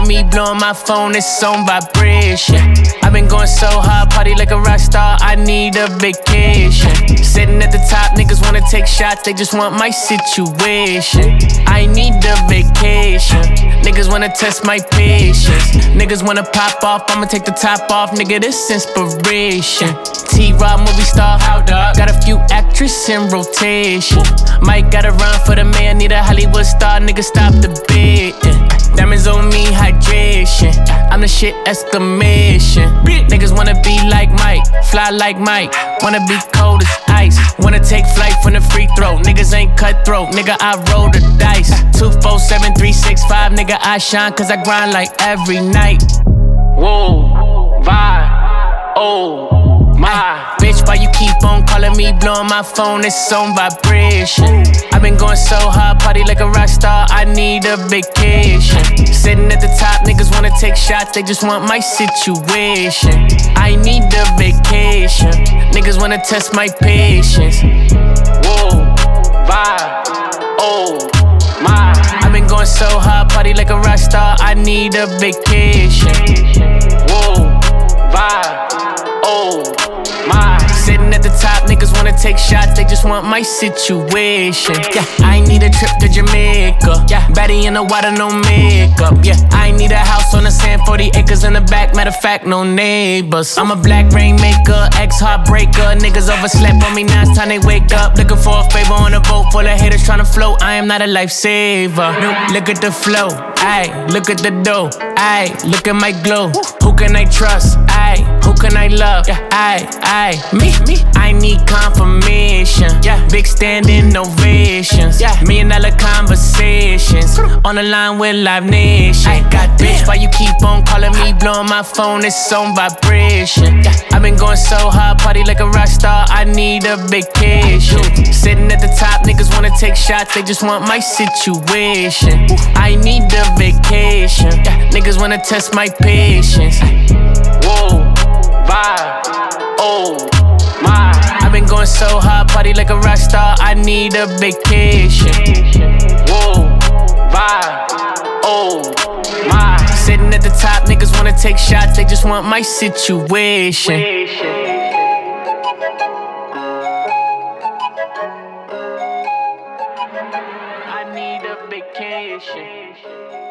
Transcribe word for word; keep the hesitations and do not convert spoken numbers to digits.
on me, blowing my phone, it's on vibration. I've been going so hard, party like a rock star, I need a vacation. Sitting at the top, niggas wanna take shots, they just want my situation. I need a vacation. Niggas wanna test my patience. Niggas wanna pop off, I'ma take the top off, nigga, this inspiration. T-Rob, movie star, how dog? Got a few actresses in rotation. Mike gotta run for the man, need a Hollywood star, nigga, stop the bid. Diamonds on me, hydration. I'm the shit, exclamation. Niggas wanna be like Mike, fly like Mike. Wanna be cold as ice. Wanna take flight from the free throw. Niggas ain't cutthroat, nigga, I roll the dice. Two, four, seven, three, six, five, nigga, I shine cause I grind like every night. Whoa, vibe, oh, my. Bitch, why you keep on calling me, blowing my phone, it's on vibration. I've been going so hard, party like a rock star, I need a vacation. Sitting at the top, niggas wanna take shots, they just want my situation. I need a vacation, niggas wanna test my patience. Whoa, vibe, oh, my. I've been going so hard, party like a rock star, I need a vacation. Whoa, vibe, oh, my. Sitting at the top, niggas wanna take shots, they just want my situation. Yeah, I need a trip to Jamaica. Yeah, baddie in the water, no makeup. Yeah, I need a house on the sand, forty acres in the back. Matter of fact, no neighbors. I'm a black rainmaker, ex-heartbreaker. Niggas overslept on me, now it's time they wake up. Looking for a favor on a boat full of haters trying to float. I am not a lifesaver. Look at the flow, ayy, look at the dough, ayy, look at my glow. Who can I trust, ayy, who can I love, ayy, ayy, me, me. I need confirmation, yeah, big standing ovations, yeah, million dollar conversations, on the line with Live Nation. I got this. Bitch, why you keep on calling me, blowing my phone, it's on vibration. Yeah, I've been going so hard, party like a rock star, I need a vacation. Sitting at the top, niggas wanna take shots, they just want my situation. I need a vacation, yeah, niggas wanna test my patience. Whoa, vibe, oh, my. I've been going so hard, party like a rock star, I need a vacation. Whoa, vibe, oh, my. Sitting at the top, niggas wanna take shots, they just want my situation. I need a vacation.